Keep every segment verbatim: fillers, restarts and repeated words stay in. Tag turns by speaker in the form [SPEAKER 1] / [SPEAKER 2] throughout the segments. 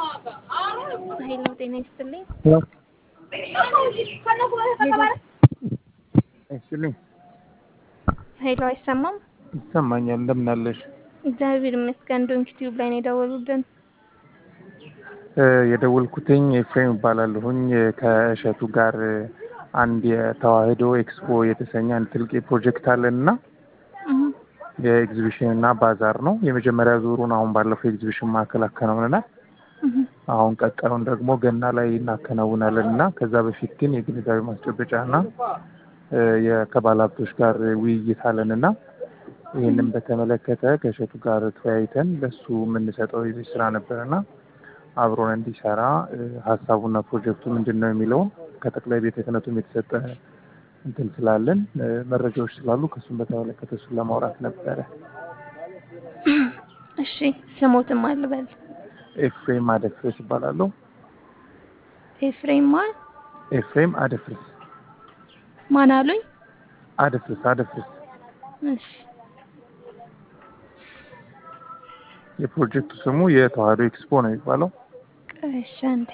[SPEAKER 1] ሄሎ ጤና ይስጥልኝ።
[SPEAKER 2] ሄሎ
[SPEAKER 1] ሄሎ
[SPEAKER 2] አይስልኝ
[SPEAKER 1] ሄሎ አይሰማም?
[SPEAKER 2] ይሰማኛል። እንደምን አለሽ?
[SPEAKER 1] እግዚአብሔር ይመስገን። ዶንኪ ቲዩብ ላይ ነው የደወሉልን።
[SPEAKER 2] የደወልኩትኝ ኤፍሬም እባላለሁኝ ከእሸቱ ጋር አንድ የተዋህዶ ኤክስፖ የተሰኘ አንድ ትልቅ ፕሮጀክት አለንና የኤግዚቢሽን እና ባዛር ነው። የመጀመሪያ ዙሩን አሁን ባለፈው ኤግዚቢሽን ማዕከል አከናውነናል። አሁን ቀጣዩን ደግሞ ገና ላይ እናከናውናለን እና ከዛ በፊት ግን የግንዛቤ ማስጨበጫና የከባለ ሀብቶች ጋር ውይይት አለንና ይህንን በተመለከተ ከእሸቱ ጋር ተወያይተን ለሱ የምንሰጠው የቤት ስራ ነበርና አብሮን እንዲሰራ ሀሳቡና ፕሮጀክቱ ምንድነው የሚለውን ከጠቅላይ ቤተ ክህነቱም የተሰጠ እንትን ስላለን መረጃዎች ስላሉ ከሱም በተመለከተ እሱን ለማውራት ነበረ።
[SPEAKER 1] እሺ ስሞትም አልበል።
[SPEAKER 2] ኤፍሬም አደፍርስ ይባላል።
[SPEAKER 1] ኤፍሬም ማን?
[SPEAKER 2] ኤፍሬም አደፍርስ።
[SPEAKER 1] ማን አሉኝ?
[SPEAKER 2] አደፍርስ አደፍርስ።
[SPEAKER 1] እሺ
[SPEAKER 2] የፕሮጀክቱ ስሙ የተዋህዶ ኤክስፖ ነው የሚባለው።
[SPEAKER 1] እሺ አንዴ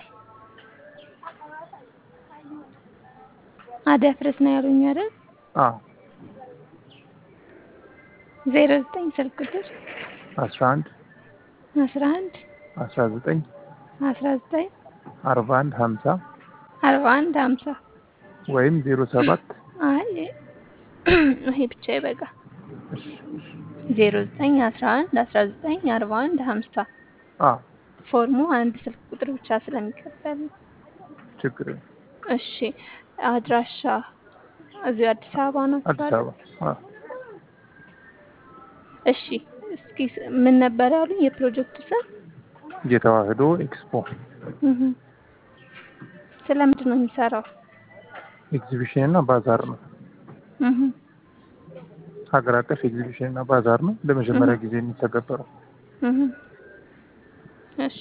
[SPEAKER 1] አደፍርስ ነው ያሉኝ አይደል?
[SPEAKER 2] አዎ
[SPEAKER 1] ዜሮ ዘጠኝ ስልክ ቁጥር
[SPEAKER 2] አስራ አንድ
[SPEAKER 1] አስራ አንድ
[SPEAKER 2] አስራ ዘጠኝ
[SPEAKER 1] አስራ ዘጠኝ
[SPEAKER 2] አርባ አንድ ሀምሳ
[SPEAKER 1] አርባ አንድ ሀምሳ
[SPEAKER 2] ወይም ዜሮ ሰባት
[SPEAKER 1] አይ ይሄ ብቻ ይበቃ። ዜሮ ዘጠኝ አስራ አንድ አስራ ዘጠኝ አርባ አንድ ሀምሳ
[SPEAKER 2] አዎ
[SPEAKER 1] ፎርሙ አንድ ስልክ ቁጥር ብቻ ስለሚቀበል ነው።
[SPEAKER 2] ችግር የለም።
[SPEAKER 1] እሺ አድራሻ እዚህ አዲስ አበባ ነው?
[SPEAKER 2] አዲስ አበባ። አዎ
[SPEAKER 1] እሺ እስኪ ምን ነበር ያሉኝ የፕሮጀክቱ ስም?
[SPEAKER 2] የተዋህዶ ኤክስፖ።
[SPEAKER 1] እህ ስለምንድን ነው የሚሰራው?
[SPEAKER 2] ኤግዚቢሽን እና ባዛር ነው።
[SPEAKER 1] እህ
[SPEAKER 2] ሀገር አቀፍ ኤግዚቢሽን እና ባዛር ነው ለመጀመሪያ ጊዜ የሚተገበረው።
[SPEAKER 1] እህ እሺ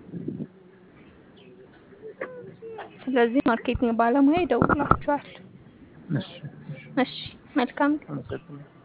[SPEAKER 1] ስለዚህ ማርኬቲንግ ባለሙያ ይደውላችኋል።
[SPEAKER 2] እሺ
[SPEAKER 1] እሺ መልካም።
[SPEAKER 2] አመሰግናለሁ።